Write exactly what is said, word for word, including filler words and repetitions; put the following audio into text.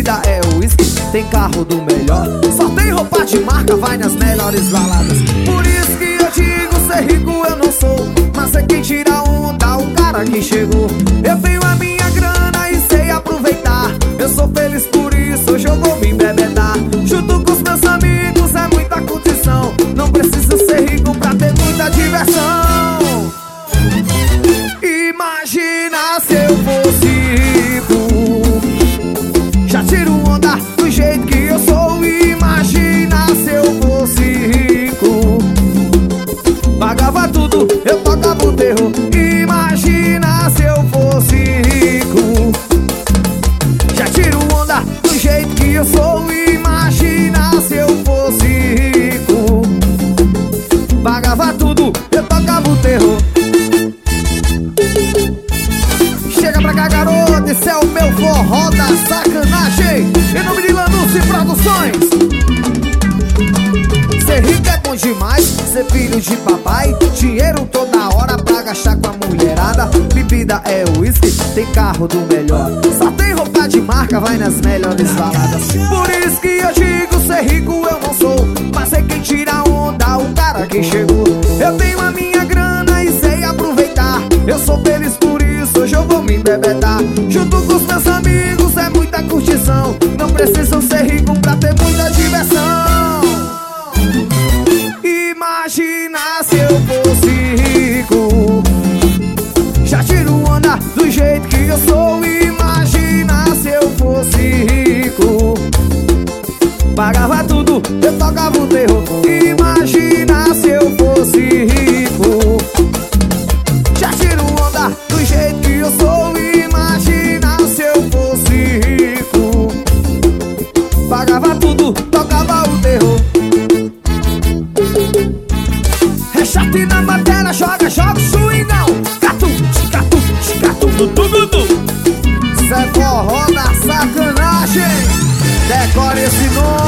bebida é uísque, tem carro do melhor. Só tem roupa de marca, vai nas melhores baladas. Por isso que eu digo, ser rico eu não sou, mas é quem tira onda, o cara que chegou. Eu tenho a minha grana e sei aproveitar. Eu sou feliz por isso, hoje eu vou me embebedar. Junto com os meus amigos é muita curtição. Não preciso ser rico pra ter muita diversão. Imagina se eu fosse rico, já tiro onda do jeito que eu sou. Imagina se eu fosse rico, pagava tudo, eu tocava o terror. Imagina se eu fosse rico, já tiro onda do jeito que eu sou. Imagina se eu fosse rico, pagava tudo, eu tocava o terror. Chega pra cá, garoto, esse é o meu forró da sacanagem. Em nome de Lanúcio Produções. Ser rico é bom demais, ser filho de papai. Dinheiro toda hora pra gastar com a mulherada. Bebida é uísque, tem carro do melhor. Só tem roupa de marca, vai nas melhores baladas. Por isso que eu digo, ser rico eu não sou, mas é quem tira onda, o cara que chegou. Eu tenho a minha grana e sei aproveitar. Eu sou feliz por isso, hoje eu vou me embebedar. Junto com os meus amigos é muita curtição. Não precisam ser ricos pra ter muita diversão. Imagina se eu fosse rico, já tiro onda do jeito que eu sou. Imagina se eu fosse rico, pagava tudo, eu tocava o terror. Imagina se eu fosse rico, já tiro onda do jeito que eu sou. Imagina se eu fosse rico, pagava tudo, tocava o terror. É chato e na matéria, joga, joga o swingão. Catu, catu, catu, tudo, tudo. Isso é forró da sacanagem. Decore esse nome.